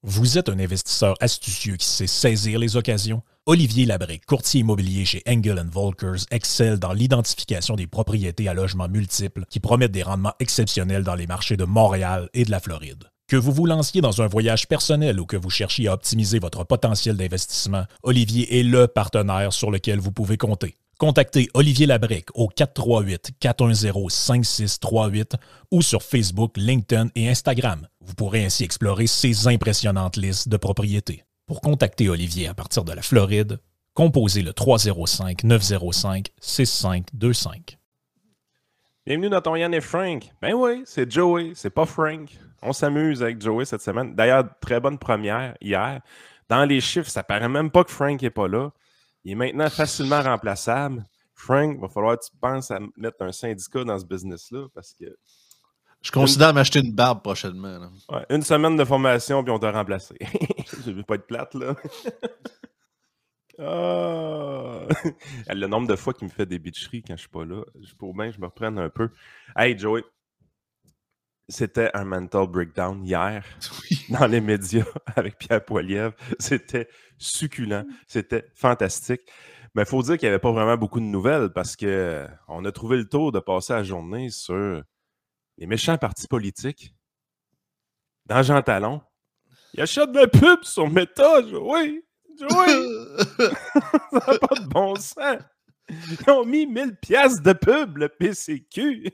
Vous êtes un investisseur astucieux qui sait saisir les occasions? Olivier Labrec, courtier immobilier chez Engel & Volkers, excelle dans l'identification des propriétés à logements multiples qui promettent des rendements exceptionnels dans les marchés de Montréal et de la Floride. Que vous vous lanciez dans un voyage personnel ou que vous cherchiez à optimiser votre potentiel d'investissement, Olivier est le partenaire sur lequel vous pouvez compter. Contactez Olivier Labrec au 438-410-5638 ou sur Facebook, LinkedIn et Instagram. Vous pourrez ainsi explorer ses impressionnantes listes de propriétés. Pour contacter Olivier à partir de la Floride, composez le 305-905-6525. Bienvenue dans ton Yann et Frank. Ben oui, c'est Joey, c'est pas Frank. On s'amuse avec Joey cette semaine. D'ailleurs, très bonne première hier. Dans les chiffres, ça paraît même pas que Frank n'est pas là. Il est maintenant facilement remplaçable. Frank, il va falloir que tu penses à mettre un syndicat dans ce business-là parce que... Je considère m'acheter une barbe prochainement. Là. Ouais, une semaine de formation, puis on t'a remplacé. Je ne veux pas être plate, là. Le nombre de fois qu'il me fait des bitcheries quand je suis pas là, pour bien que je me reprenne un peu. Hey, Joey, c'était un mental breakdown hier dans les médias avec Pierre Poilievre. C'était succulent, c'était fantastique. Mais il faut dire qu'il n'y avait pas vraiment beaucoup de nouvelles parce qu'on a trouvé le tour de passer la journée sur les méchants partis politiques. Dans Jean Talon, il achète de la pub sur Meta, Joey! Joey! Ça n'a pas de bon sens! Ils ont mis 1000 piastres de pub, le PCQ!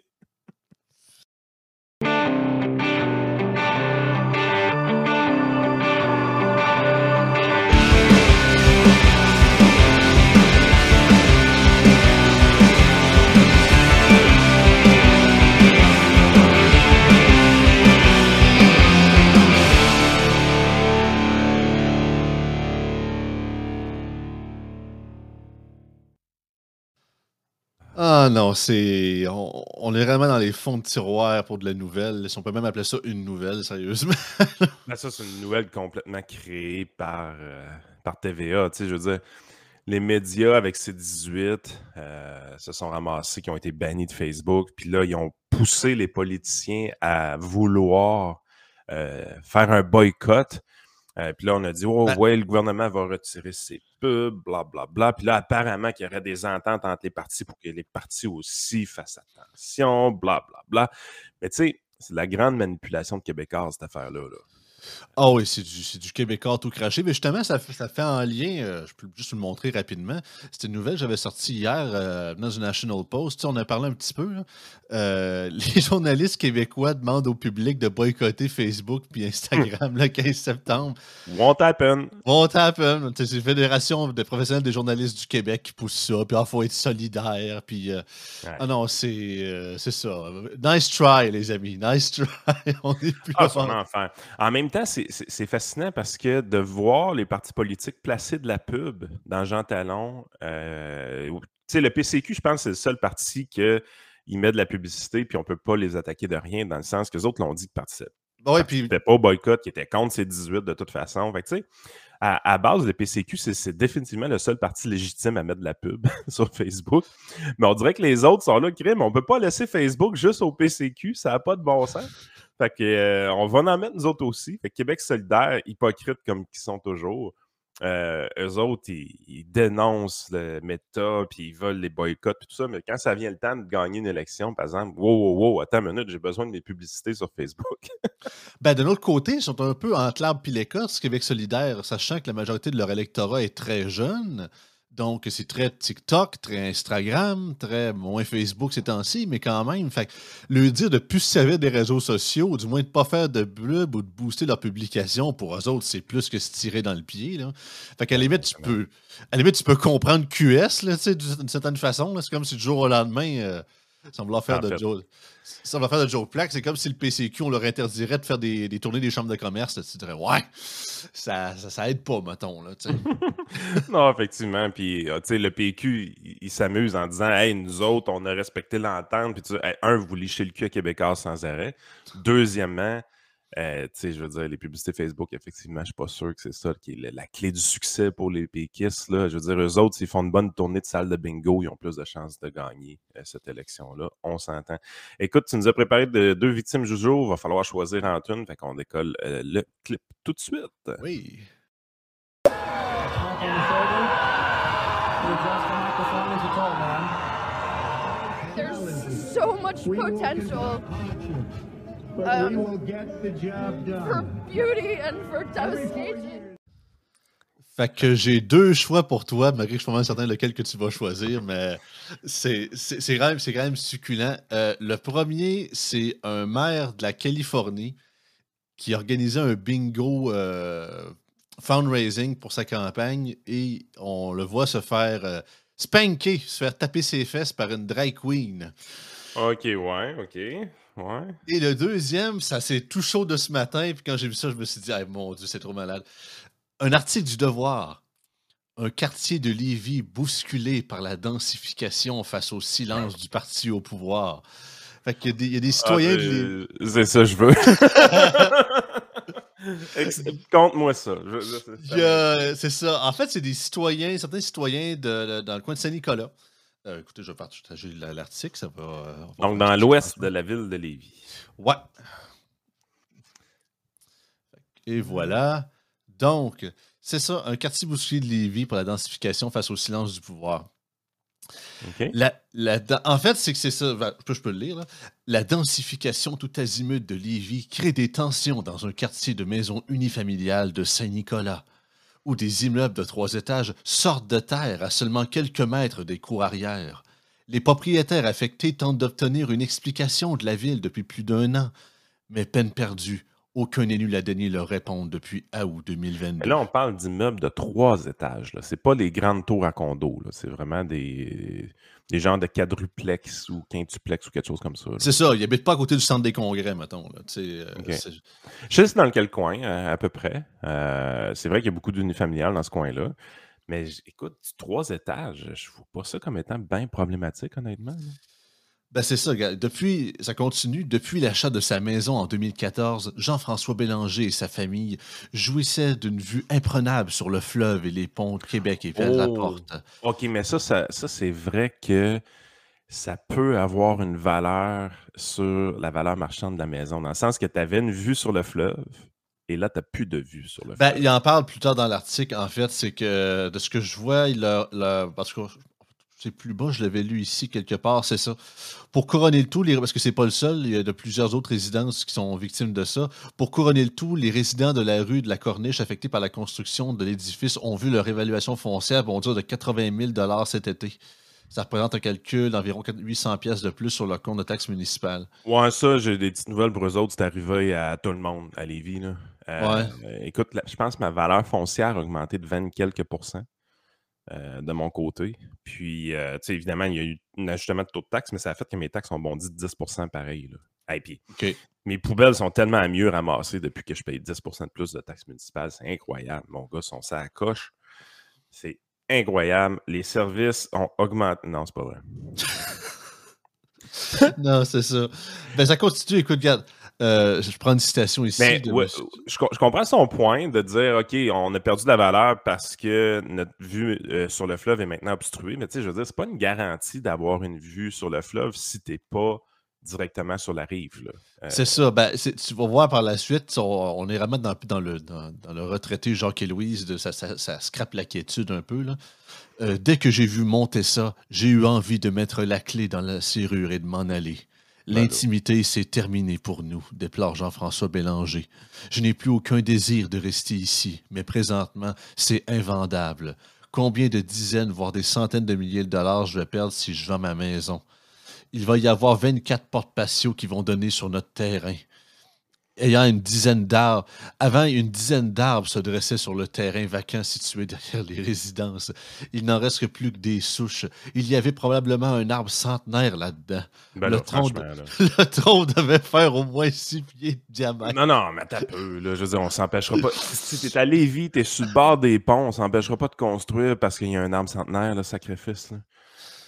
Ah non, c'est. On est vraiment dans les fonds de tiroir pour de la nouvelle. Si on peut même appeler ça une nouvelle, sérieusement. Ben ça, c'est une nouvelle complètement créée par TVA. Tu sais, je veux dire, les médias avec C18 se sont ramassés, qui ont été bannis de Facebook. Puis là, ils ont poussé les politiciens à vouloir faire un boycott. Puis là, on a dit, ouais, le gouvernement va retirer ses pubs, blablabla. Puis là, apparemment qu'il y aurait des ententes entre les partis pour que les partis aussi fassent attention, blablabla. Mais tu sais, c'est de la grande manipulation de Québécois, cette affaire-là. Là. Ah oui, c'est du Québécois tout craché. Mais justement, ça fait en lien, je peux juste vous le montrer rapidement. C'était une nouvelle que j'avais sortie hier dans du National Post. Tu sais, on a parlé un petit peu. Là. Les journalistes québécois demandent au public de boycotter Facebook puis Instagram le 15 septembre. Won't happen. Won't happen. C'est la Fédération des professionnels des journalistes du Québec qui pousse ça. Puis il faut être solidaire. Puis, Ah non, c'est ça. Nice try, les amis. Nice try. On est plus son enfer. En même temps, c'est fascinant parce que de voir les partis politiques placer de la pub dans Jean Talon, tu sais, le PCQ, je pense que c'est le seul parti qui met de la publicité puis on ne peut pas les attaquer de rien dans le sens que les autres l'ont dit qu'ils participaient. Ouais, Puis c'était pas au boycott, qui était contre ces 18 de toute façon. Fait que, tu sais, à base, le PCQ, c'est définitivement le seul parti légitime à mettre de la pub sur Facebook. Mais on dirait que les autres sont là, crime. On peut pas laisser Facebook juste au PCQ, ça n'a pas de bon sens. Fait que on va en mettre nous autres aussi. Fait que Québec solidaire, hypocrites comme ils sont toujours, eux autres, ils dénoncent le Meta, puis ils veulent les boycotts, puis tout ça. Mais quand ça vient le temps de gagner une élection, par exemple, wow, attends une minute, j'ai besoin de mes publicités sur Facebook. Ben, de l'autre côté, ils sont un peu entre l'arbre et l'écorce, Québec solidaire, sachant que la majorité de leur électorat est très jeune. Donc, c'est très TikTok, très Instagram, très moins Facebook ces temps-ci, mais quand même, fait le dire de ne plus se servir des réseaux sociaux, ou du moins de ne pas faire de blub ou de booster leur publication, pour eux autres, c'est plus que se tirer dans le pied. Là. Fait qu'à la limite, tu peux comprendre QS, là, d'une certaine façon. Là. C'est comme si du jour au lendemain, ça va faire de Joe Plaque. C'est comme si le PCQ, on leur interdirait de faire des tournées des chambres de commerce. Là. Tu dirais, ouais, ça aide pas, mettons. Là, non, effectivement. Puis, tu sais, le PQ, il s'amuse en disant, hey, nous autres, on a respecté l'entente. Puis, tu dis, hey, vous lichez le cul à Québécois sans arrêt. Deuxièmement, Tu sais, je veux dire, les publicités Facebook, effectivement, je suis pas sûr que c'est ça qui est la clé du succès pour les péquistes, là. Je veux dire, eux autres, s'ils font une bonne tournée de salle de bingo, ils ont plus de chances de gagner cette élection-là. On s'entend. Écoute, tu nous as préparé deux victimes du jour. Il va falloir choisir entre une. Fait qu'on décolle le clip tout de suite. Oui. There's so much potential for beauty and for devastation. Fait que j'ai deux choix pour toi, malgré que je suis pas mal certain lequel que tu vas choisir, mais c'est quand même succulent. Le premier, c'est un maire de la Californie qui organisait un bingo fundraising pour sa campagne et on le voit se faire spanker, se faire taper ses fesses par une drag queen. OK, ouais. Et le deuxième, ça c'est tout chaud de ce matin, puis quand j'ai vu ça, je me suis dit, ah, mon Dieu, c'est trop malade. Un article du Devoir. Un quartier de Lévis bousculé par la densification face au silence du parti au pouvoir. Fait qu'il y a des citoyens de Lévis. C'est ça, je veux. Conte-moi ça. C'est ça. En fait, c'est des citoyens, certains citoyens dans le coin de Saint-Nicolas. Écoutez, je vais partager l'article. Ça va. Donc, dans l'ouest de la ville de Lévis. Ouais. Et voilà. Donc, c'est ça, un quartier bousculé de Lévis pour la densification face au silence du pouvoir. Okay. En fait, c'est que c'est ça, je peux le lire, là. La densification tout azimut de Lévis crée des tensions dans un quartier de maisons unifamiliales de Saint-Nicolas, où des immeubles de 3 étages sortent de terre à seulement quelques mètres des cours arrière. Les propriétaires affectés tentent d'obtenir une explication de la ville depuis plus d'1 an, mais peine perdue. Aucun élu n'a daigné leur répondre depuis août 2022. Mais là, on parle d'immeubles de 3 étages. Ce n'est pas les grandes tours à condos. C'est vraiment des genres de quadruplex ou quintuplex ou quelque chose comme ça. Là. C'est ça. Ils n'habitent pas à côté du centre des congrès, mettons. Là. Okay. Je sais dans quel coin, à peu près. C'est vrai qu'il y a beaucoup d'unifamiliales dans ce coin-là. Mais écoute, 3 étages, je ne vois pas ça comme étant bien problématique, honnêtement. Là. Ben c'est ça, gars. Ça continue. Depuis l'achat de sa maison en 2014, Jean-François Bélanger et sa famille jouissaient d'une vue imprenable sur le fleuve et les ponts de Québec et de la Porte. OK, mais ça c'est vrai que ça peut avoir une valeur sur la valeur marchande de la maison, dans le sens que tu avais une vue sur le fleuve et là, tu n'as plus de vue sur le fleuve. Il en parle plus tard dans l'article, en fait. C'est que, de ce que je vois, parce que c'est plus bas, je l'avais lu ici quelque part, c'est ça. Pour couronner le tout, parce que c'est pas le seul, il y a de plusieurs autres résidences qui sont victimes de ça. Pour couronner le tout, les résidents de la rue de la Corniche affectés par la construction de l'édifice ont vu leur évaluation foncière bondir de 80 000 cet été. Ça représente un calcul d'environ 800 pièces de plus sur leur compte de taxes municipales. Ouais, ça, j'ai des petites nouvelles pour eux autres. C'est arrivé à tout le monde, à Lévis. Là. Écoute, je pense que ma valeur foncière a augmenté de 20 quelques %. De mon côté. Puis, tu sais, évidemment, il y a eu un ajustement de taux de taxe, mais ça a fait que mes taxes ont bondi de 10 % pareil. Là. Et puis, mes poubelles sont tellement mieux ramassées depuis que je paye 10 % de plus de taxes municipales. C'est incroyable. Mon gars, son ça à coche. C'est incroyable. Les services ont augmenté. Non, c'est pas vrai. Non, c'est ça. Ben, ça continue. Écoute, regarde. Je prends une citation ici. Mais, je comprends son point de dire, OK, on a perdu de la valeur parce que notre vue sur le fleuve est maintenant obstruée. Mais tu sais, je veux dire, c'est pas une garantie d'avoir une vue sur le fleuve si t'es pas directement sur la rive. Là. C'est ça. Ben, tu vas voir par la suite, on est vraiment dans le retraité Jacques et Louise, ça scrape la quiétude un peu. Là. Dès que j'ai vu monter ça, j'ai eu envie de mettre la clé dans la serrure et de m'en aller. L'intimité s'est terminée pour nous, déplore Jean-François Bélanger. Je n'ai plus aucun désir de rester ici, mais présentement, c'est invendable. Combien de dizaines, voire des centaines de milliers de dollars je vais perdre si je vends ma maison? Il va y avoir 24 portes patios qui vont donner sur notre terrain. Ayant une dizaine d'arbres. Avant, une dizaine d'arbres se dressaient sur le terrain vacant situé derrière les résidences. Il n'en reste plus que des souches. Il y avait probablement un arbre centenaire là-dedans. Ben le tronc devait faire au moins 6 pieds de diamètre. Non, mais t'as peu. Là, je veux dire, on s'empêchera pas. Si t'es à Lévis, t'es sur le bord des ponts, on s'empêchera pas de construire parce qu'il y a un arbre centenaire, là, sacrifice. Là.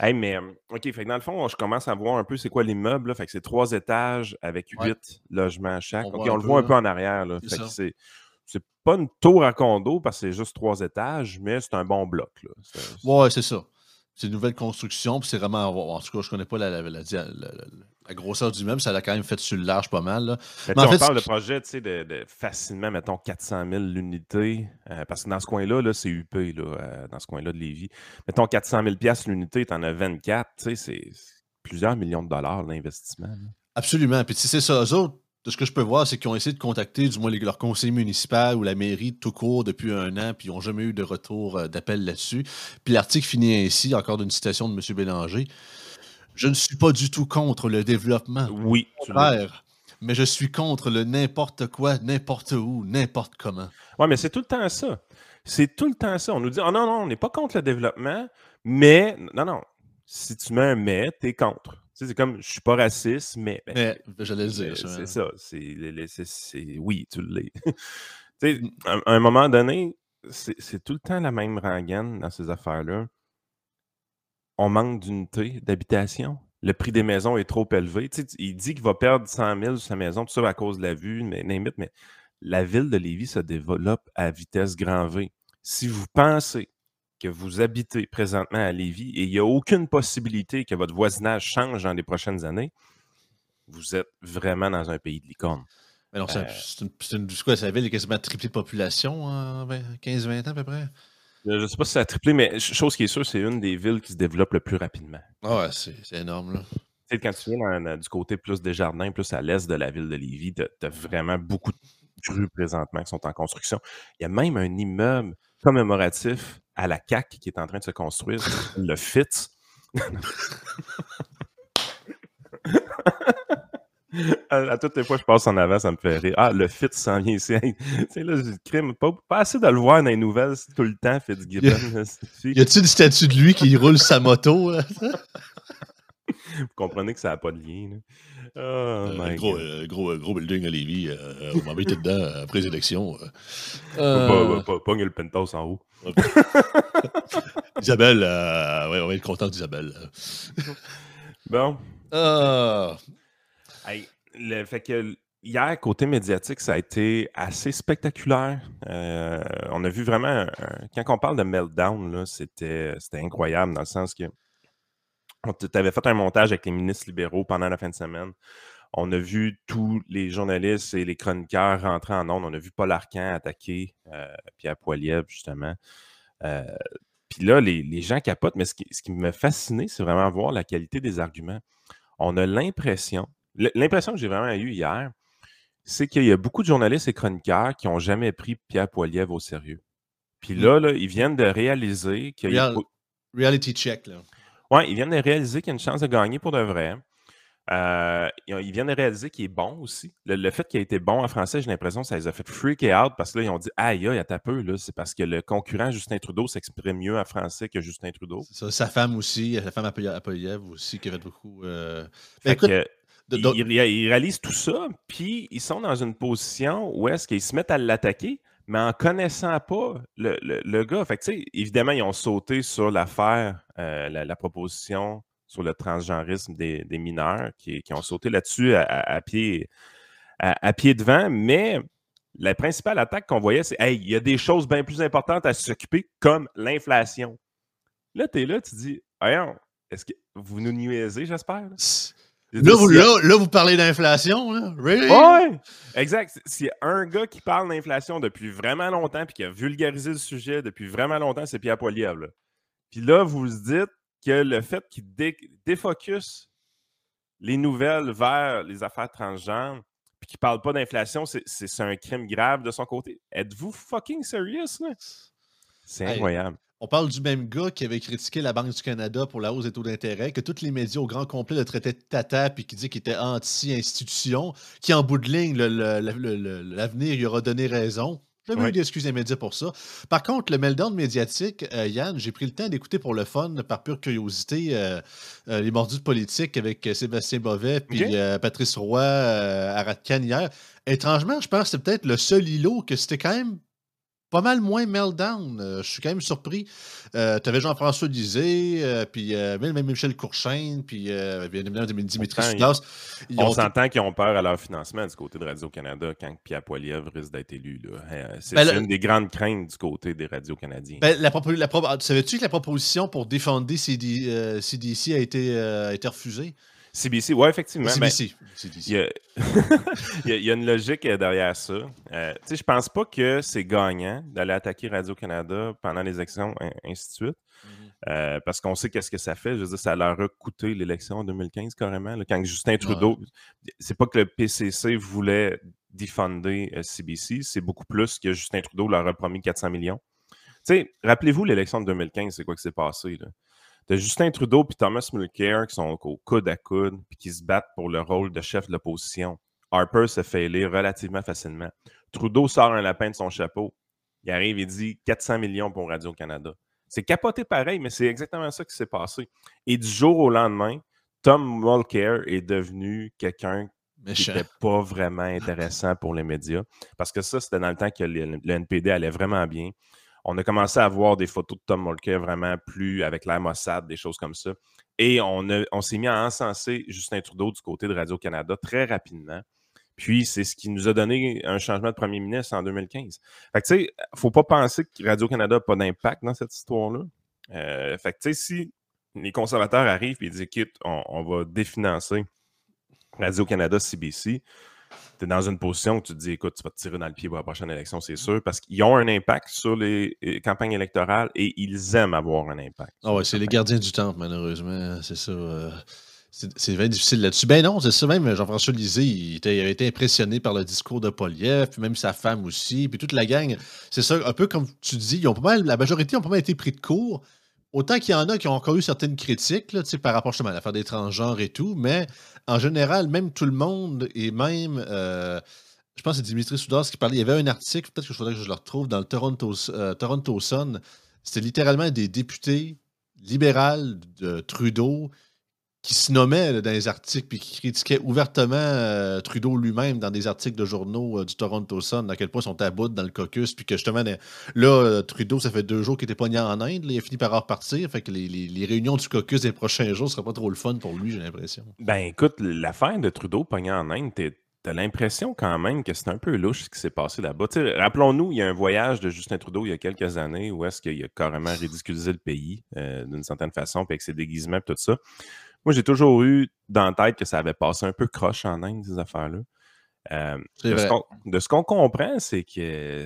Hey, mais, OK, fait que dans le fond, je commence à voir un peu c'est quoi l'immeuble, là. Fait que c'est 3 étages avec Ouais. 8 logements chaque. On OK, voit on un le peu, voit un là. peu en arrière, là. C'est Fait que ça. c'est pas une tour à condo parce que c'est juste 3 étages, mais c'est un bon bloc, là. Ouais, c'est ça. C'est une nouvelle construction, puis c'est vraiment. En tout cas, je connais pas la grosseur du meuble, ça l'a quand même fait sur le large pas mal. Là. Mais Mais tu en sais, on fait, parle de projet, tu sais, de facilement, mettons, 400 000 l'unité, parce que dans ce coin-là, là, c'est UP, là, dans ce coin-là de Lévis. Mettons 400 000 l'unité, t'en as 24, tu sais, c'est plusieurs millions de dollars l'investissement. Là. absolument. Puis, tu sais, c'est ça. Eux autres, de ce que je peux voir, c'est qu'ils ont essayé de contacter, du moins, leur conseil municipal ou la mairie tout court depuis 1 an, puis ils n'ont jamais eu de retour d'appel là-dessus. Puis, l'article finit ainsi, encore d'une citation de M. Bélanger. Je ne suis pas du tout contre le développement. Oui, Au tu l'as dit. contraire, mais je suis contre le n'importe quoi, n'importe où, n'importe comment. Oui, mais c'est tout le temps ça. C'est tout le temps ça. On nous dit, oh non, non, on n'est pas contre le développement, mais, non, si tu mets un mais, t'es contre. Tu sais, c'est comme, je suis pas raciste, mais Mais j'allais le dire. c'est ça. Oui, tu l'es. Tu sais, à un moment donné, c'est tout le temps la même rengaine dans ces affaires-là. On manque d'unités d'habitation. Le prix des maisons est trop élevé. Tu sais, il dit qu'il va perdre 100 000 sur sa maison, tout ça à cause de la vue, mais la ville de Lévis se développe à vitesse grand V. Si vous pensez que vous habitez présentement à Lévis et il n'y a aucune possibilité que votre voisinage change dans les prochaines années, vous êtes vraiment dans un pays de licorne. Mais non, c'est quoi, sa ville est quasiment triplé de population en 15-20 ans à peu près? Je ne sais pas si ça a triplé, mais chose qui est sûre, c'est une des villes qui se développe le plus rapidement. Ah ouais, c'est énorme, là. Tu sais, quand tu viens du côté plus des jardins, plus à l'est de la ville de Lévis, tu as vraiment beaucoup de rues présentement qui sont en construction. Il y a même un immeuble commémoratif à la CAQ qui est en train de se construire, le FITZ. À toutes les fois que je passe en avant, ça me fait rire. Ah, le Fitz s'en vient ici. Tu sais, là, le crime, pas assez de le voir dans les nouvelles tout le temps, Fitzgibbon. Y a-t-il une statue de lui qui roule sa moto? Là? Vous comprenez que ça n'a pas de lien. Là. Oh, my Gros building à Lévis. On m'a mis dedans après les élections. Pogne le penthouse en haut. Isabelle, ouais, on va être content d'Isabelle. Bon. Hey, fait que hier, côté médiatique, ça a été assez spectaculaire. On a vu vraiment, quand on parle de meltdown, là, c'était incroyable dans le sens que tu avais fait un montage avec les ministres libéraux pendant la fin de semaine. On a vu tous les journalistes et les chroniqueurs rentrer en ondes. On a vu Paul Arcand attaquer Pierre Poilievre, justement. Puis là, les gens capotent, mais ce qui m'a fasciné, c'est vraiment voir la qualité des arguments. On a l'impression que j'ai vraiment eue hier, c'est qu'il y a beaucoup de journalistes et chroniqueurs qui n'ont jamais pris Pierre Poilievre au sérieux. Puis là, ils viennent de réaliser qu'il y a... Reality check, là. Oui, ils viennent de réaliser qu'il y a une chance de gagner pour de vrai. Ils viennent de réaliser qu'il est bon aussi. Le fait qu'il a été bon en français, j'ai l'impression que ça les a fait freaker out parce que là, ils ont dit aïe, aïe, attends un peu, là, c'est parce que le concurrent Justin Trudeau s'exprime mieux en français que Justin Trudeau. C'est ça, sa femme aussi, la femme à Poilievre aussi, qui avait beaucoup. Ils réalisent tout ça, puis ils sont dans une position où est-ce qu'ils se mettent à l'attaquer, mais en connaissant pas le gars. Fait que, tu sais, évidemment, ils ont sauté sur l'affaire, la proposition sur le transgenrisme des mineurs, qui ont sauté là-dessus à pied devant, mais la principale attaque qu'on voyait, c'est « Hey, il y a des choses bien plus importantes à s'occuper, comme l'inflation. » Là, tu es là, tu dis « Voyons, est-ce que vous nous nuisez, j'espère? » Là, vous parlez d'inflation, là? Really? Oui, exact. S'il y a un gars qui parle d'inflation depuis vraiment longtemps puis qui a vulgarisé le sujet depuis vraiment longtemps, c'est Pierre Poilievre. Puis là, vous vous dites que le fait qu'il défocus les nouvelles vers les affaires transgenres puis qu'il ne parle pas d'inflation, c'est un crime grave de son côté. Êtes-vous fucking serious, là? C'est incroyable. On parle du même gars qui avait critiqué la Banque du Canada pour la hausse des taux d'intérêt, que tous les médias au grand complet le traitaient de tata puis qui dit qu'il était anti-institution, qui en bout de ligne, l'avenir lui aura donné raison. J'ai jamais eu d'excuses des médias pour ça. Par contre, le meltdown médiatique, Yann, j'ai pris le temps d'écouter pour le fun, par pure curiosité, les mordus de politique avec Sébastien Bovet puis Patrice Roy à Radcan hier. Étrangement, je pense que c'est peut-être le seul îlot que c'était quand même pas mal moins meltdown. Je suis quand même surpris. Tu avais Jean-François Lisée, puis même Michel Courchaine, puis bien évidemment Dimitri Soudas. On s'entend qu'ils ont peur à leur financement du côté de Radio-Canada quand Pierre Poilievre risque d'être élu. C'est une des grandes craintes du côté des radios canadiens. Savais-tu que la proposition pour défendre CDC a été refusée? CBC, oui, effectivement. CBC. Il y a une logique derrière ça. Je pense pas que c'est gagnant d'aller attaquer Radio-Canada pendant les élections, ainsi de suite. Parce qu'on sait qu'est-ce que ça fait. Je veux dire, ça leur a coûté l'élection en 2015, carrément. Là, quand Justin Trudeau... C'est pas que le PCC voulait défonder CBC, c'est beaucoup plus que Justin Trudeau leur a promis 400 millions. Rappelez-vous l'élection de 2015, c'est quoi qui s'est passé, là? De Justin Trudeau et Thomas Mulcair qui sont au coude à coude et qui se battent pour le rôle de chef de l'opposition. Harper se fait élire relativement facilement. Trudeau sort un lapin de son chapeau. Il arrive et dit 400 millions pour Radio-Canada. C'est capoté pareil, mais c'est exactement ça qui s'est passé. Et du jour au lendemain, Tom Mulcair est devenu quelqu'un qui n'était pas vraiment intéressant pour les médias. Parce que ça, c'était dans le temps que le NPD allait vraiment bien. On a commencé à voir des photos de Tom Mulcair vraiment plus avec l'air Mossad, des choses comme ça. Et on s'est mis à encenser Justin Trudeau du côté de Radio-Canada très rapidement. Puis, c'est ce qui nous a donné un changement de premier ministre en 2015. Fait que, tu sais, il ne faut pas penser que Radio-Canada n'a pas d'impact dans cette histoire-là. Fait que, tu sais, si les conservateurs arrivent et disent, écoute, on va définancer Radio-Canada CBC, tu es dans une position où tu te dis, écoute, tu vas te tirer dans le pied pour la prochaine élection, c'est sûr, parce qu'ils ont un impact sur les campagnes électorales et ils aiment avoir un impact. Ah ouais, c'est les gardiens du temple, malheureusement, c'est ça. C'est bien difficile là-dessus. Ben non, c'est ça, même Jean-François Lisée, il avait été impressionné par le discours de Poilievre, puis même sa femme aussi, puis toute la gang. C'est ça, un peu comme tu dis, la majorité ont pas mal été pris de court. Autant qu'il y en a qui ont encore eu certaines critiques là, par rapport justement à l'affaire des transgenres et tout, mais en général, même tout le monde, et même, je pense que c'est Dimitri Soudas qui parlait, il y avait un article, peut-être qu'il faudrait que je le retrouve, dans le Toronto Sun, c'était littéralement des députés libéraux de Trudeau qui se nommaient là, dans les articles puis qui critiquaient ouvertement Trudeau lui-même dans des articles de journaux du Toronto Sun, à quel point ils sont à bout dans le caucus, puis que justement, là, Trudeau, ça fait 2 jours qu'il était pogné en Inde, là, il a fini par repartir, fait que les réunions du caucus des prochains jours ne seraient pas trop le fun pour lui, j'ai l'impression. Ben écoute, l'affaire de Trudeau pogné en Inde, t'as l'impression quand même que c'est un peu louche ce qui s'est passé là-bas. Rappelons-nous, il y a un voyage de Justin Trudeau il y a quelques années où est-ce qu'il a carrément ridiculisé le pays d'une certaine façon, puis avec ses déguisements et tout ça. Moi, j'ai toujours eu dans la tête que ça avait passé un peu croche en Inde, ces affaires-là. De ce qu'on comprend, c'est que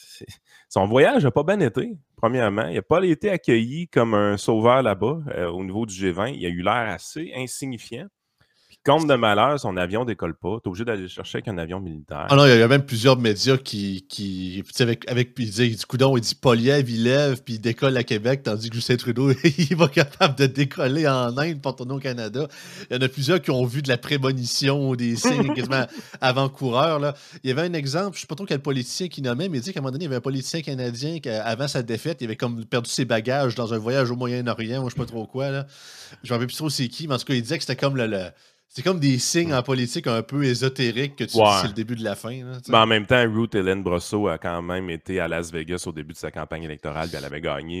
son voyage n'a pas bien été, premièrement. Il n'a pas été accueilli comme un sauveur là-bas au niveau du G20. Il a eu l'air assez insignifiant. Puis, compte de malheur, son avion ne décolle pas. Tu es obligé d'aller le chercher avec un avion militaire. Ah non, il y a même plusieurs médias qui avec il dit coudon, il dit Poilievre, il lève, puis il décolle à Québec, tandis que Justin Trudeau, il va capable de décoller en Inde pour tourner au Canada. Il y en a plusieurs qui ont vu de la prémonition, des signes quasiment avant-coureurs. Là. Il y avait un exemple, je ne sais pas trop quel politicien qui nommait, mais il dit qu'à un moment donné, il y avait un politicien canadien qui, avant sa défaite, il avait comme perdu ses bagages dans un voyage au Moyen-Orient, ou je ne sais pas trop quoi. Là. Je ne me rappelle plus trop c'est qui, mais en tout cas, il disait que c'était comme c'est comme des signes en politique un peu ésotériques que tu dis c'est le début de la fin. Là, mais en même temps, Ruth Hélène Brosseau a quand même été à Las Vegas au début de sa campagne électorale, puis elle avait gagné.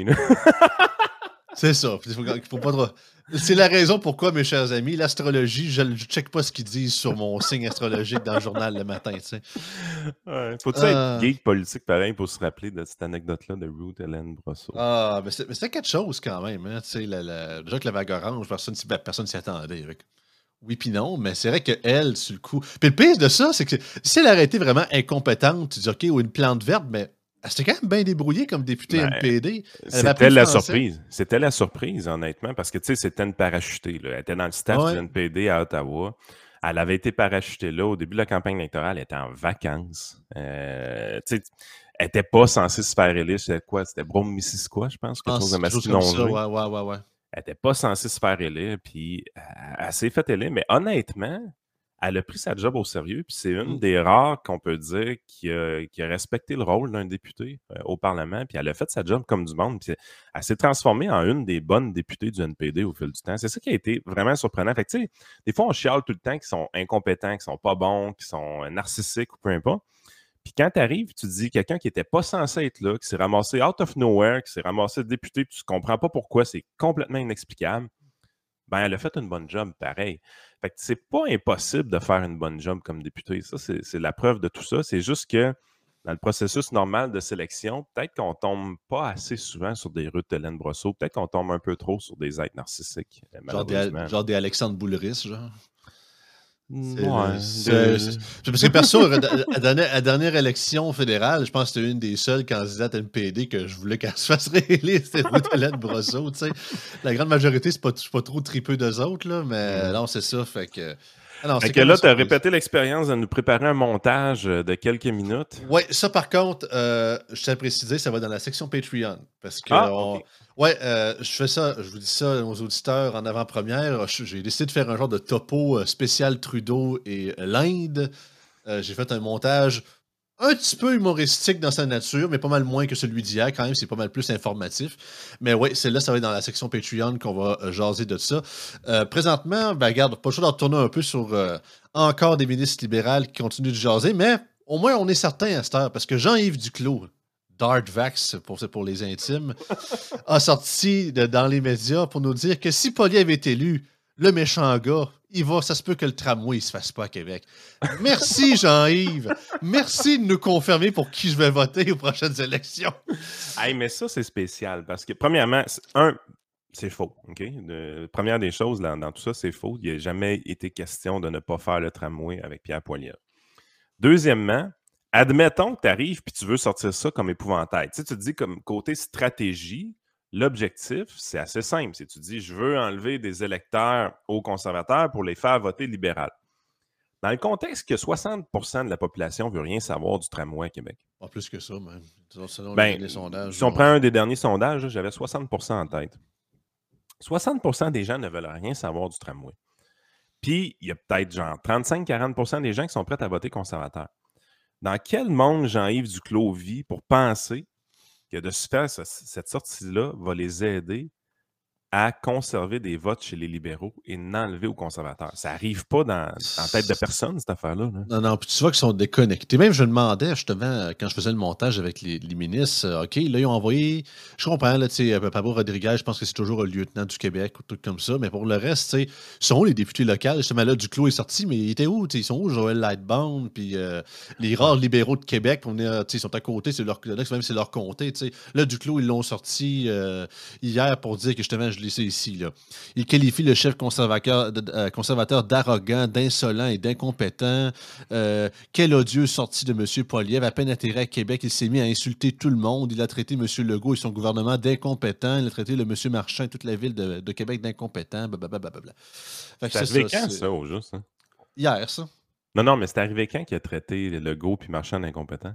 C'est ça. Faut pas trop... C'est la raison pourquoi, mes chers amis, l'astrologie, je ne check pas ce qu'ils disent sur mon signe astrologique dans le journal le matin. Tu sais. Ouais, faut-tu être geek politique pareil pour se rappeler de cette anecdote-là de Ruth Hélène Brosseau? Ah, mais c'était quelque chose quand même. Hein, tu sais, déjà que la vague orange, personne s'y attendait. Avec... Oui puis non, mais c'est vrai qu'elle, sur le coup... Puis le pire de ça, c'est que si elle aurait été vraiment incompétente, tu dis OK, ou une plante verte, mais elle s'était quand même bien débrouillée comme députée NPD. C'était la surprise. C'était la surprise, honnêtement, parce que, tu sais, c'était une parachutée. Là. Elle était dans le staff du NPD à Ottawa. Elle avait été parachutée là. Au début de la campagne électorale, elle était en vacances. Tu sais, elle n'était pas censée se faire élire. C'était quoi? C'était Brome-Missisquoi, je pense, quelque chose de masculin. Ouais. Elle n'était pas censée se faire élire, puis elle s'est fait élire. Mais honnêtement, elle a pris sa job au sérieux, puis c'est une des rares qu'on peut dire qui a respecté le rôle d'un député au Parlement, puis elle a fait sa job comme du monde, puis elle s'est transformée en une des bonnes députées du NPD au fil du temps. C'est ça qui a été vraiment surprenant. Fait que, tu sais, des fois, on chiale tout le temps qu'ils sont incompétents, qu'ils sont pas bons, qu'ils sont narcissiques ou peu importe. Puis quand tu arrives, tu te dis quelqu'un qui n'était pas censé être là, qui s'est ramassé out of nowhere, qui s'est ramassé député, puis tu ne comprends pas pourquoi, c'est complètement inexplicable, ben elle a fait une bonne job, pareil. Fait que c'est pas impossible de faire une bonne job comme député. Ça, c'est la preuve de tout ça. C'est juste que dans le processus normal de sélection, peut-être qu'on tombe pas assez souvent sur des Ruth Hélène Brosseau, peut-être qu'on tombe un peu trop sur des êtres narcissiques, malheureusement. Genre des Alexandre Boulris, genre. Ouais, Parce que perso, à la dernière élection fédérale, je pense que c'était une des seules candidates NPD que je voulais qu'elle se fasse réélire, c'était Ruth Hélène Brosseau, tu sais. La grande majorité, c'est pas trop tripeux d'eux autres, là, mais non, c'est ça, fait que... Alors, fait que là, tu as répété l'expérience de nous préparer un montage de quelques minutes. Oui, ça par contre, je tiens à préciser, ça va dans la section Patreon. Parce que okay. je fais ça, je vous dis ça aux auditeurs en avant-première. J'ai décidé de faire un genre de topo spécial Trudeau et l'Inde. J'ai fait un montage un petit peu humoristique dans sa nature, mais pas mal moins que celui d'hier. Quand même, c'est pas mal plus informatif. Mais oui, celle-là, ça va être dans la section Patreon qu'on va jaser de ça. Présentement, ben regarde, pas le choix d'en retourner un peu sur encore des ministres libérales qui continuent de jaser, mais au moins, on est certain à cette heure, parce que Jean-Yves Duclos, Dartvax pour les intimes, a sorti dans les médias pour nous dire que si Poilievre est élu, le méchant gars, ça se peut que le tramway ne se fasse pas à Québec. Merci, Jean-Yves. Merci de nous confirmer pour qui je vais voter aux prochaines élections. Hey, mais ça, c'est spécial parce que, premièrement, c'est faux. OK? Première des choses dans tout ça, c'est faux. Il n'a jamais été question de ne pas faire le tramway avec Pierre Poilievre. Deuxièmement, admettons que tu arrives et tu veux sortir ça comme épouvantail. Tu sais, tu te dis comme côté stratégie, l'objectif, c'est assez simple. C'est tu dis, je veux enlever des électeurs aux conservateurs pour les faire voter libéral. Dans le contexte que 60% de la population ne veut rien savoir du tramway à Québec. Pas plus que ça, même. Selon les derniers sondages. Si on prend un des derniers sondages, j'avais 60% en tête. 60% des gens ne veulent rien savoir du tramway. Puis, il y a peut-être genre 35-40% des gens qui sont prêts à voter conservateur. Dans quel monde Jean-Yves Duclos vit pour penser que de se faire cette sortie-là va les aider à conserver des votes chez les libéraux et n'enlever aux conservateurs? Ça n'arrive pas dans la tête de personne, cette affaire-là. Là. Non, puis tu vois qu'ils sont déconnectés. Même, je demandais, justement, quand je faisais le montage avec les ministres, OK, là, ils ont envoyé, je comprends, là, tu sais, Pablo Rodriguez, je pense que c'est toujours le lieutenant du Québec ou tout comme ça, mais pour le reste, tu sais, sont où les députés locaux? Justement, là, Duclos est sorti, mais il était où? Ils sont où, Joël Lightbound, puis les rares libéraux de Québec, ils sont à côté, c'est leur comté, tu sais. Là, Duclos, ils l'ont sorti hier pour dire que, justement, je l'ai sais ici, là. Il qualifie le chef conservateur d'arrogant, d'insolent et d'incompétent. Quelle odieuse sortie de M. Poilievre. À peine atterri à Québec, il s'est mis à insulter tout le monde. Il a traité M. Legault et son gouvernement d'incompétents. Il a traité le M. Marchand et toute la ville de Québec d'incompétents. C'est arrivé quand, ça, au juste? Hein? Hier, ça. Non, mais c'est arrivé quand qu'il a traité Legault puis Marchand d'incompétents?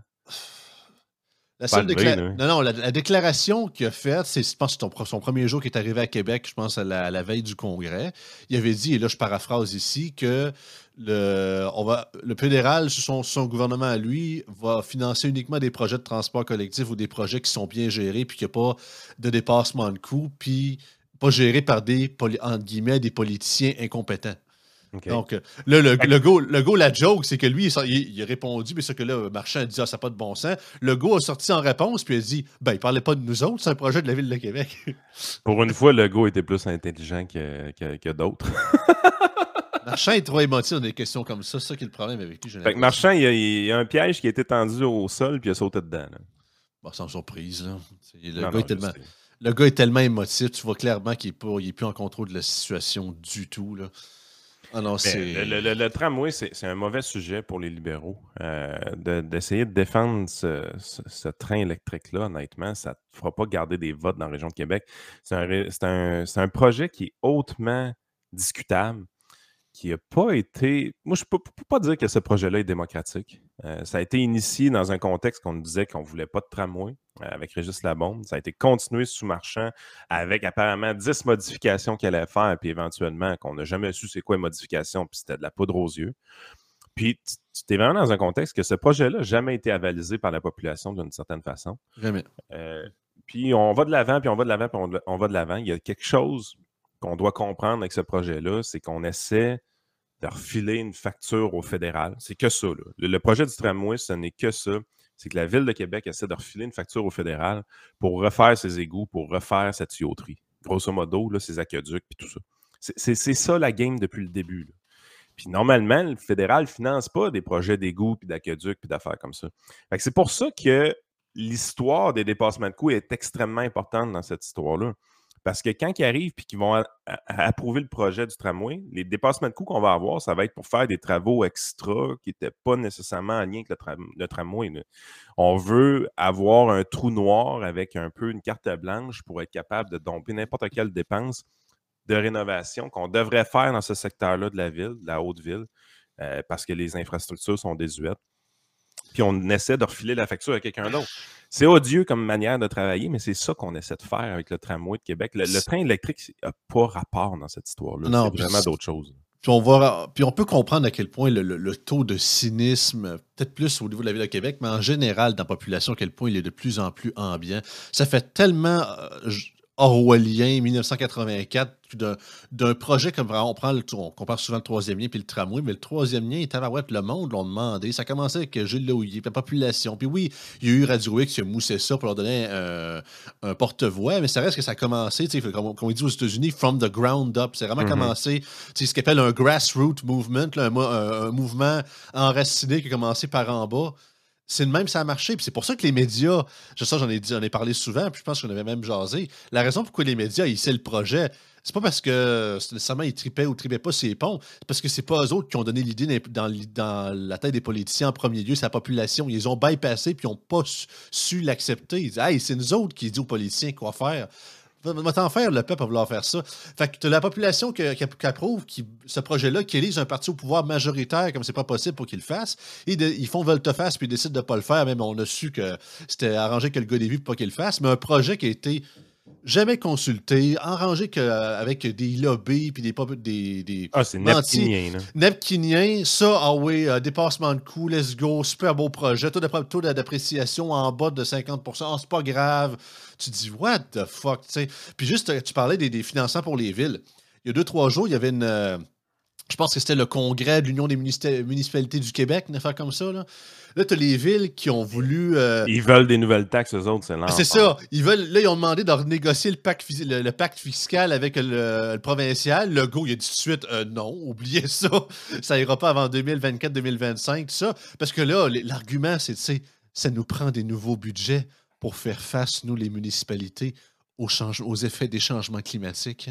La déclaration qu'il a faite, c'est, je pense, son premier jour qu'il est arrivé à Québec, je pense, à la veille du Congrès. Il avait dit, et là, je paraphrase ici, que le fédéral, son gouvernement à lui, va financer uniquement des projets de transport collectif ou des projets qui sont bien gérés, puis qu'il n'y a pas de dépassement de coûts, puis pas gérés par entre guillemets, des politiciens incompétents. Okay. Donc, là, le go, la joke, c'est que lui, il a répondu, mais c'est que là, Marchand a dit, ça n'a pas de bon sens. Le go a sorti en réponse, puis il a dit, il parlait pas de nous autres, c'est un projet de la Ville de Québec. Pour une fois, le go était plus intelligent que d'autres. Marchand est trop émotif dans des questions comme ça, c'est ça qui est le problème avec lui. Fait que Marchand, il y a un piège qui a été tendu au sol, puis il a sauté dedans. Sans surprise, là. Le gars est tellement émotif, tu vois clairement qu'il n'est plus en contrôle de la situation du tout, là. Ah non, le tramway, c'est un mauvais sujet pour les libéraux. D'essayer de défendre ce train électrique-là, honnêtement, ça ne te fera pas garder des votes dans la région de Québec. C'est un projet qui est hautement discutable, qui n'a pas été... Moi, je ne peux pas dire que ce projet-là est démocratique. Ça a été initié dans un contexte qu'on nous disait qu'on ne voulait pas de tramway avec Régis Labombe. Ça a été continué sous Marchand avec apparemment 10 modifications qu'elle allait faire, puis éventuellement qu'on n'a jamais su c'est quoi les modifications, puis c'était de la poudre aux yeux. Puis tu es vraiment dans un contexte que ce projet-là n'a jamais été avalisé par la population d'une certaine façon. Jamais. Puis on va de l'avant, puis on va de l'avant, puis on va de l'avant. Il y a quelque chose qu'on doit comprendre avec ce projet-là, c'est qu'on essaie de refiler une facture au fédéral. C'est que ça. Là. Le projet du tramway, ce n'est que ça. C'est que la Ville de Québec essaie de refiler une facture au fédéral pour refaire ses égouts, pour refaire sa tuyauterie. Grosso modo, là, ses aqueducs et tout ça. C'est ça la game depuis le début. Là. Puis normalement, le fédéral ne finance pas des projets d'égouts, puis d'aqueducs, puis d'affaires comme ça. Fait que c'est pour ça que l'histoire des dépassements de coûts est extrêmement importante dans cette histoire-là. Parce que quand ils arrivent et qu'ils vont approuver le projet du tramway, les dépassements de coûts qu'on va avoir, ça va être pour faire des travaux extra qui n'étaient pas nécessairement en lien avec le tramway. Là. On veut avoir un trou noir avec un peu une carte blanche pour être capable de domper n'importe quelle dépense de rénovation qu'on devrait faire dans ce secteur-là de la ville, de la Haute-Ville, parce que les infrastructures sont désuètes. Puis on essaie de refiler la facture à quelqu'un d'autre. C'est odieux comme manière de travailler, mais c'est ça qu'on essaie de faire avec le tramway de Québec. Le train électrique n'a pas rapport dans cette histoire-là. Non, c'est vraiment d'autres choses. Puis on peut comprendre à quel point le taux de cynisme, peut-être plus au niveau de la Ville de Québec, mais en général dans la population, à quel point il est de plus en plus ambiant. Ça fait tellement orwellien, 1984, d'un projet comme on compare souvent le troisième lien puis le tramway, mais le troisième lien, le monde l'ont demandé. Ça a commencé avec Gilles Laouillet, puis la population. Puis oui, il y a eu Radio X qui a moussé ça pour leur donner un porte-voix, mais ça reste que ça a commencé, comme on dit aux États-Unis, from the ground up. C'est vraiment commencé, ce qu'on appelle un grassroots movement, là, un mouvement enraciné qui a commencé par en bas. C'est le même, ça a marché. Puis c'est pour ça que les médias, j'en ai parlé souvent, puis je pense qu'on avait même jasé. La raison pourquoi les médias haïssaient le projet, c'est pas parce que nécessairement ils tripaient ou tripaient pas ces ponts, c'est parce que c'est pas eux autres qui ont donné l'idée dans la tête des politiciens en premier lieu, c'est la population. Ils les ont bypassés puis ils n'ont pas su l'accepter. Ils disent, hey, c'est nous autres qui disent aux politiciens quoi faire. Va t'en faire, le peuple va vouloir faire ça. Fait que tu as la population qui approuve ce projet-là, qui élise un parti au pouvoir majoritaire, comme c'est pas possible pour qu'ils le fassent. Ils font volte-face puis ils décident de ne pas le faire. Même on a su que c'était arrangé que le gars des vues pour pas qu'il le fasse. Mais un projet qui a été jamais consulté, arrangé avec des lobbies puis des c'est neptunien. Neptunien, ça, dépassement de coûts, let's go, super beau projet, taux d'appréciation en bas de 50%, c'est pas grave. Tu te dis, what the fuck, tu sais. Puis juste, tu parlais des financements pour les villes. Il y a 2-3 jours, il y avait je pense que c'était le congrès de l'Union des municipalités du Québec, une affaire comme ça, là. Là, tu as les villes qui ont voulu... Ils veulent des nouvelles taxes, eux autres, c'est l'enfer. C'est ça. Ils ont demandé de renégocier le pacte fiscal avec le provincial. Le go, il a dit tout de suite non, oubliez ça. Ça ira pas avant 2024-2025, tout ça. Parce que là, l'argument, c'est, ça nous prend des nouveaux budgets pour faire face, nous, les municipalités, aux effets des changements climatiques.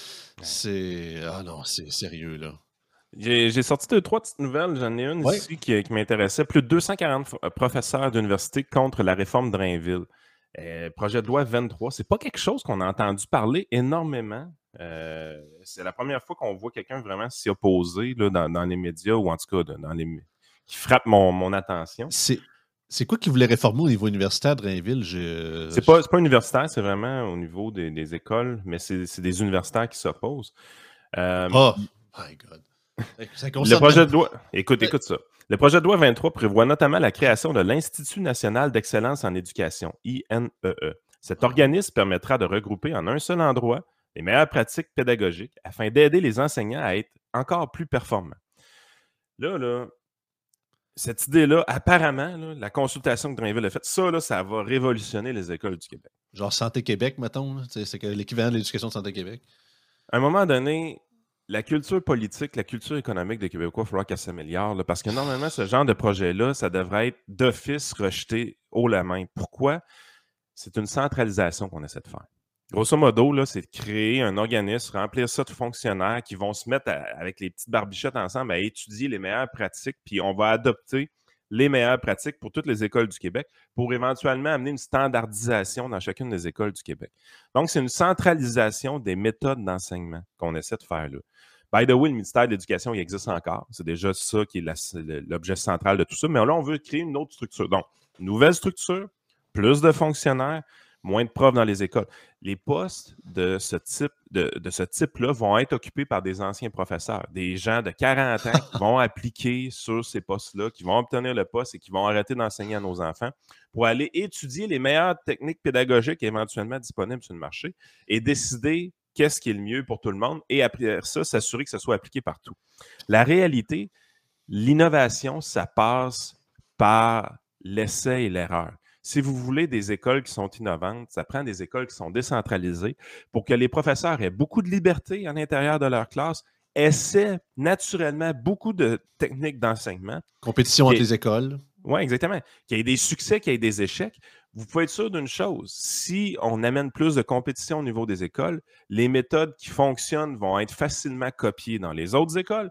Ah non, c'est sérieux, là. J'ai sorti 2-3 petites nouvelles. J'en ai une ici qui m'intéressait. Plus de 240 professeurs d'université contre la réforme Drainville. Projet de loi 23. C'est pas quelque chose qu'on a entendu parler énormément. C'est la première fois qu'on voit quelqu'un vraiment s'y opposer là, dans les médias ou en tout cas qui frappe mon attention. C'est quoi qu'ils voulaient réformer au niveau universitaire de Drainville? C'est pas universitaire, c'est vraiment au niveau des écoles, mais c'est des universitaires qui s'opposent. Oh my God. Le projet de loi, écoute ça. Le projet de loi 23 prévoit notamment la création de l'Institut national d'excellence en éducation, INEE. Cet organisme permettra de regrouper en un seul endroit les meilleures pratiques pédagogiques afin d'aider les enseignants à être encore plus performants. Là, cette idée-là, apparemment, là, la consultation que Drainville a faite, ça va révolutionner les écoles du Québec. Genre Santé Québec, mettons. C'est l'équivalent de l'éducation de Santé Québec. À un moment donné, la culture politique, la culture économique des Québécois, il va falloir qu'elle s'améliore. Là, parce que normalement, ce genre de projet-là, ça devrait être d'office rejeté haut la main. Pourquoi? C'est une centralisation qu'on essaie de faire. Grosso modo, là, c'est de créer un organisme, remplir ça de fonctionnaires qui vont se mettre avec les petites barbichettes ensemble à étudier les meilleures pratiques, puis on va adopter les meilleures pratiques pour toutes les écoles du Québec pour éventuellement amener une standardisation dans chacune des écoles du Québec. Donc, c'est une centralisation des méthodes d'enseignement qu'on essaie de faire là. By the way, le ministère de l'Éducation, il existe encore. C'est déjà ça qui est l'objet central de tout ça. Mais là, on veut créer une autre structure. Donc, une nouvelle structure, plus de fonctionnaires, moins de profs dans les écoles. Les postes de ce type-là vont être occupés par des anciens professeurs, des gens de 40 ans qui vont appliquer sur ces postes-là, qui vont obtenir le poste et qui vont arrêter d'enseigner à nos enfants pour aller étudier les meilleures techniques pédagogiques éventuellement disponibles sur le marché et décider qu'est-ce qui est le mieux pour tout le monde et après ça, s'assurer que ça soit appliqué partout. La réalité, l'innovation, ça passe par l'essai et l'erreur. Si vous voulez des écoles qui sont innovantes, ça prend des écoles qui sont décentralisées pour que les professeurs aient beaucoup de liberté à l'intérieur de leur classe, essaient naturellement beaucoup de techniques d'enseignement. Compétition entre les écoles. Oui, exactement. Qu'il y ait des succès, qu'il y ait des échecs. Vous pouvez être sûr d'une chose, si on amène plus de compétition au niveau des écoles, les méthodes qui fonctionnent vont être facilement copiées dans les autres écoles.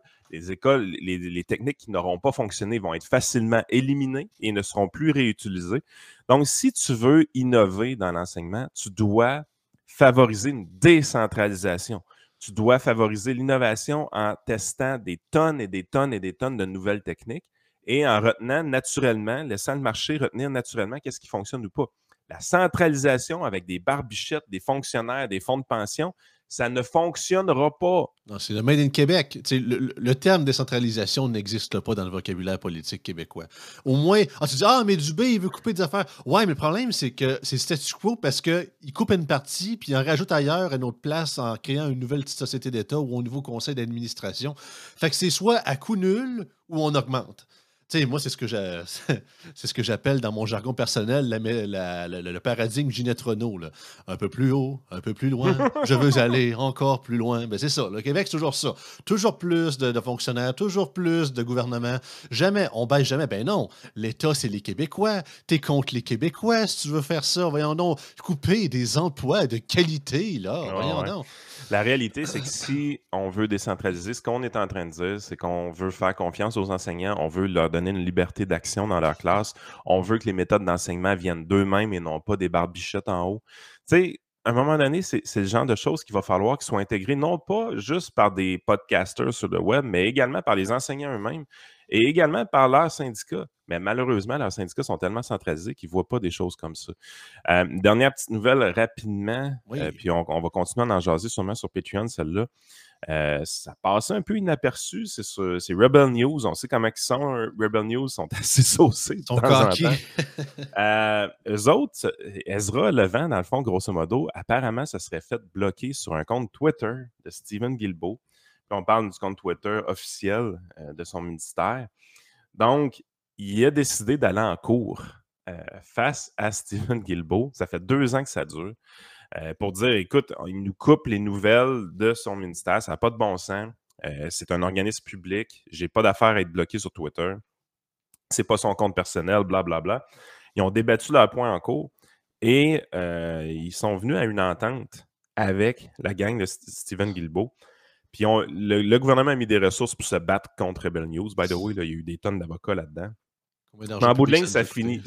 Les techniques qui n'auront pas fonctionné vont être facilement éliminées et ne seront plus réutilisées. Donc, si tu veux innover dans l'enseignement, tu dois favoriser une décentralisation. Tu dois favoriser l'innovation en testant des tonnes et des tonnes et des tonnes de nouvelles techniques et en retenant naturellement, laissant le marché retenir naturellement qu'est-ce qui fonctionne ou pas. La centralisation avec des barbichettes, des fonctionnaires, des fonds de pension, ça ne fonctionnera pas. Non, c'est le Made in Québec. Le terme décentralisation n'existe pas dans le vocabulaire politique québécois. Au moins, tu dis, mais Dubé, il veut couper des affaires. Ouais, mais le problème, c'est que c'est statu quo parce qu'il coupe une partie, puis il en rajoute ailleurs à une autre place en créant une nouvelle petite société d'État ou un nouveau conseil d'administration. Fait que c'est soit à coût nul ou on augmente. Moi, c'est ce que j'appelle dans mon jargon personnel le paradigme Ginette Renault. Là. Un peu plus haut, un peu plus loin. Je veux aller encore plus loin. Ben, c'est ça. Le Québec, c'est toujours ça. Toujours plus de fonctionnaires, toujours plus de gouvernement. Jamais, on baisse jamais. Ben non, l'État, c'est les Québécois. T'es contre les Québécois si tu veux faire ça. Voyons donc, couper des emplois de qualité, là. Voyons donc. La réalité, c'est que si on veut décentraliser, ce qu'on est en train de dire, c'est qu'on veut faire confiance aux enseignants, on veut leur donner une liberté d'action dans leur classe, on veut que les méthodes d'enseignement viennent d'eux-mêmes et non pas des barbichettes en haut. Tu sais, à un moment donné, c'est le genre de choses qu'il va falloir qu'ils soient intégrées, non pas juste par des podcasters sur le web, mais également par les enseignants eux-mêmes et également par leurs syndicats. Mais malheureusement, leurs syndicats sont tellement centralisés qu'ils ne voient pas des choses comme ça. Dernière petite nouvelle rapidement, puis on va continuer à en jaser sûrement sur Patreon, celle-là. Ça passe un peu inaperçu, c'est Rebel News. On sait comment ils sont. Rebel News sont assez saucés de temps en temps. Eux autres, Ezra Levant, dans le fond, grosso modo, apparemment, ça serait fait bloquer sur un compte Twitter de Stephen Guilbeault. Puis on parle du compte Twitter officiel de son ministère. Donc, il a décidé d'aller en cours face à Stephen Guilbeault. Ça fait 2 ans que ça dure. Pour dire, écoute, il nous coupe les nouvelles de son ministère, ça n'a pas de bon sens. C'est un organisme public. J'ai pas d'affaire à être bloqué sur Twitter. C'est pas son compte personnel, blablabla. Ils ont débattu leur point en cours et ils sont venus à une entente avec la gang de Stephen Guilbeault. Puis le gouvernement a mis des ressources pour se battre contre Rebel News. By the way, là, il y a eu des tonnes d'avocats là-dedans. Mais en bout de ligne, ça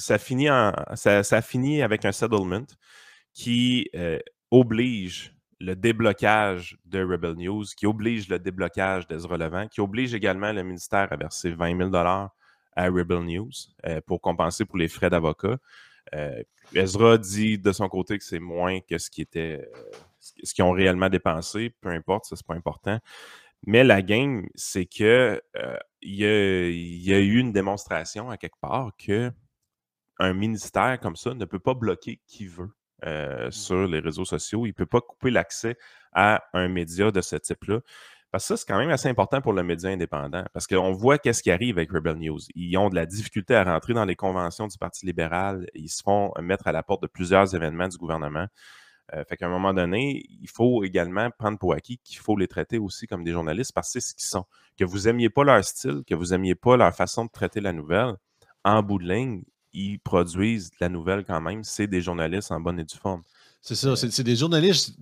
a fini avec un settlement qui oblige le déblocage de Rebel News, qui oblige le déblocage d'Ezra Levant, qui oblige également le ministère à verser 20 000 $ à Rebel News pour compenser pour les frais d'avocat. Ezra dit de son côté que c'est moins que ce qu'ils ont réellement dépensé. Peu importe, ça, c'est pas important. Mais la game, c'est que il y a eu une démonstration à quelque part que un ministère comme ça ne peut pas bloquer qui veut sur les réseaux sociaux. Il ne peut pas couper l'accès à un média de ce type-là. Parce que ça, c'est quand même assez important pour le média indépendant. Parce qu'on voit qu'est-ce qui arrive avec Rebel News. Ils ont de la difficulté à rentrer dans les conventions du Parti libéral. Ils se font mettre à la porte de plusieurs événements du gouvernement. Fait qu'à un moment donné, il faut également prendre pour acquis qu'il faut les traiter aussi comme des journalistes parce que c'est ce qu'ils sont. Que vous n'aimiez pas leur style, que vous n'aimiez pas leur façon de traiter la nouvelle, en bout de ligne, ils produisent de la nouvelle quand même. C'est des journalistes en bonne et due forme. C'est ça. C'est des journalistes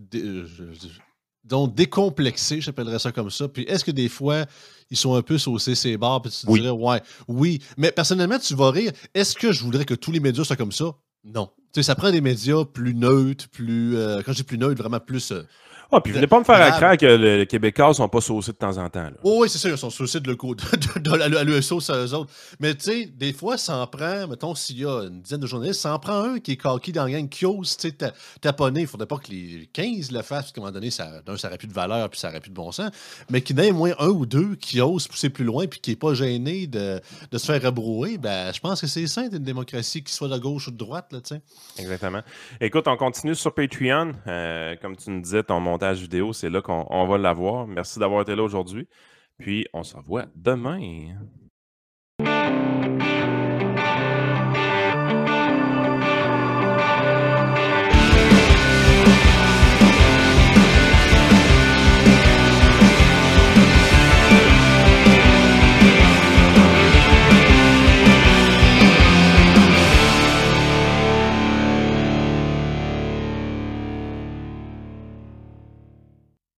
donc décomplexés, j'appellerais ça comme ça. Puis est-ce que des fois, ils sont un peu saucés ces barres, puis tu te dirais, oui. Mais personnellement, tu vas rire. Est-ce que je voudrais que tous les médias soient comme ça? Non. Tu sais, ça prend des médias plus neutres, plus... quand je dis plus neutres, vraiment plus... puis venez pas me faire accroire que les Québécois sont pas saucés de temps en temps. Là. Oui, c'est ça, ils sont saucés de l'USO, ça eux autres. Mais tu sais, des fois, ça en prend, mettons, s'il y a une dizaine de journalistes, ça en prend un qui est coquille dans la gang, qui ose taponner. Il faudrait pas que les 15 le fassent, parce qu'à un moment donné, ça n'aurait plus de valeur, puis ça n'aurait plus de bon sens. Mais qu'il y en ait au moins un ou deux qui osent pousser plus loin, puis qui n'est pas gêné de se faire rebrouer, ben, je pense que c'est sain d'une démocratie qui soit de gauche ou de droite, là, tu sais. Exactement. Écoute, on continue sur Patreon. Comme tu nous disais, ton montant montage vidéo, c'est là qu'on va l'avoir. Merci d'avoir été là aujourd'hui. Puis, on se revoit demain.